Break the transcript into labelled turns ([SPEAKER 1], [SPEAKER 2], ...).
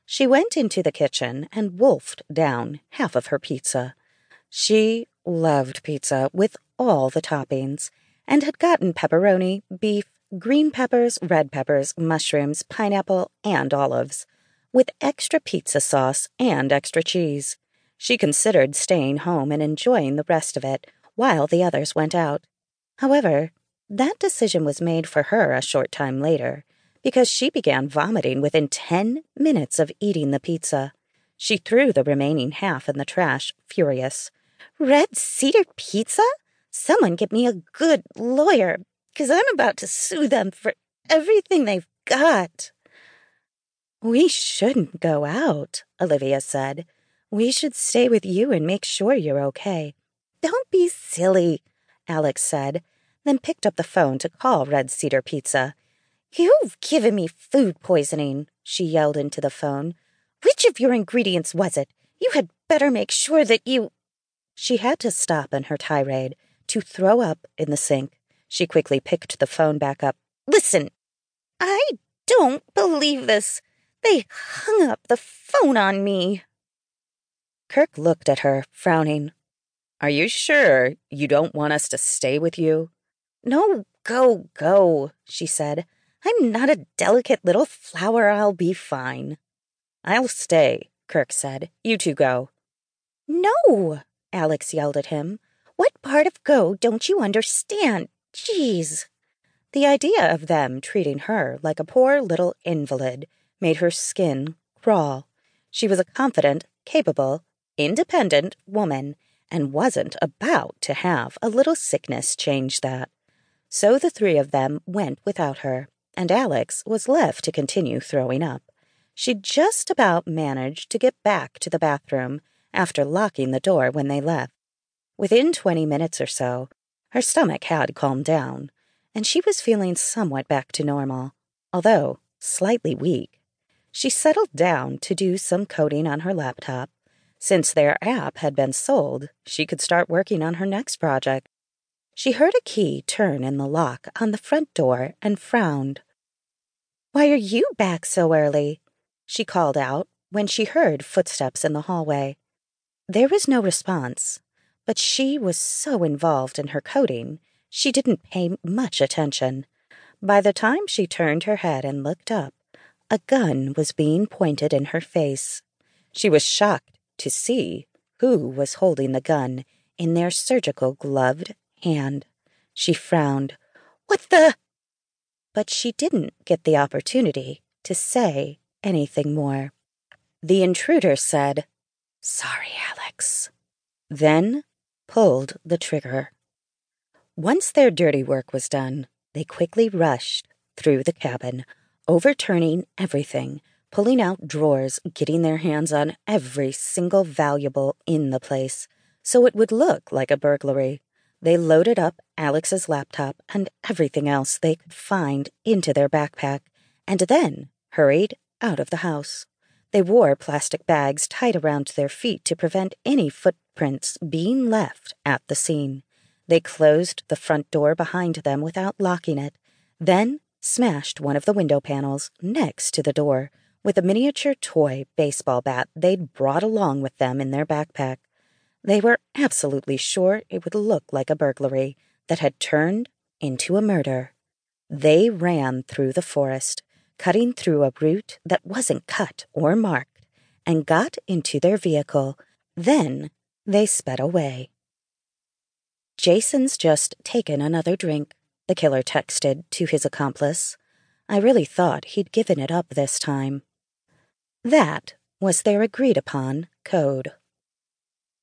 [SPEAKER 1] She went into the kitchen and wolfed down half of her pizza. She loved pizza with all the toppings and had gotten pepperoni, beef, green peppers, red peppers, mushrooms, pineapple, and olives, with extra pizza sauce and extra cheese. She considered staying home and enjoying the rest of it while the others went out. However, that decision was made for her a short time later, because she began vomiting within 10 minutes of eating the pizza. She threw the remaining half in the trash, furious. "Red Cedar Pizza? Someone get me a good lawyer, 'cause I'm about to sue them for everything they've got." "We shouldn't go out," Olivia said. "We should stay with you and make sure you're okay." "Don't be silly," Alex said, then picked up the phone to call Red Cedar Pizza. "You've given me food poisoning," she yelled into the phone. "Which of your ingredients was it? You had better make sure that you—" She had to stop in her tirade to throw up in the sink. She quickly picked the phone back up. "Listen, I don't believe this. They hung up the phone on me." Kirk looked at her, frowning. "Are you sure you don't want us to stay with you?" "No, go," she said. "I'm not a delicate little flower. I'll be fine." "I'll stay," Kirk said. "You two go." "No," Alex yelled at him. "What part of go don't you understand? Jeez." The idea of them treating her like a poor little invalid made her skin crawl. She was a confident, capable, independent woman, and wasn't about to have a little sickness change that. So the three of them went without her, and Alex was left to continue throwing up. She just about managed to get back to the bathroom after locking the door when they left. Within 20 minutes or so, her stomach had calmed down, and she was feeling somewhat back to normal, although slightly weak. She settled down to do some coding on her laptop. Since their app had been sold, she could start working on her next project. She heard a key turn in the lock on the front door and frowned. "Why are you back so early?" she called out when she heard footsteps in the hallway. There was no response, but she was so involved in her coding, she didn't pay much attention. By the time she turned her head and looked up, a gun was being pointed in her face. She was shocked to see who was holding the gun in their surgical gloved hand. She frowned. "What the—" But she didn't get the opportunity to say anything more. The intruder said, "Sorry, Alex," then pulled the trigger. Once their dirty work was done, they quickly rushed through the cabin, overturning everything, pulling out drawers, getting their hands on every single valuable in the place, so it would look like a burglary. They loaded up Alex's laptop and everything else they could find into their backpack, and then hurried out of the house. They wore plastic bags tied around their feet to prevent any footprints being left at the scene. They closed the front door behind them without locking it, then smashed one of the window panels next to the door with a miniature toy baseball bat they'd brought along with them in their backpack. They were absolutely sure it would look like a burglary that had turned into a murder. They ran through the forest, cutting through a route that wasn't cut or marked, and got into their vehicle. Then they sped away. "Jason's just taken another drink," the killer texted to his accomplice. "I really thought he'd given it up this time." That was their agreed-upon code.